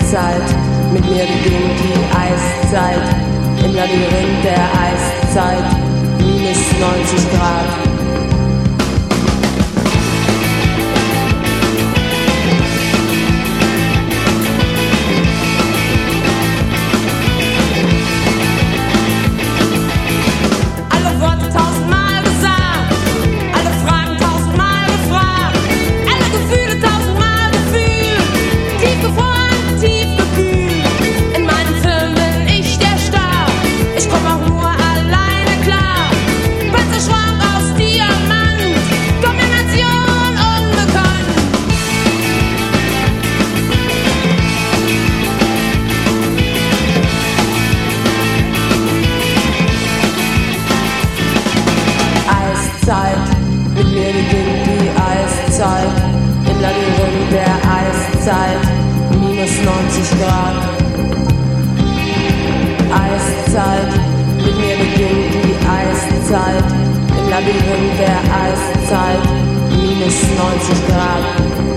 Eiszeit. Mit mir beginnt die Eiszeit. Im Labyrinth der Eiszeit. Minus 90 Grad. Mit mir beginnt die Eiszeit. Im Labyrinth der Eiszeit. Minus 90 Grad. Eiszeit. Mit mir beginnt die Eiszeit. Im Labyrinth der Eiszeit. Minus 90 Grad.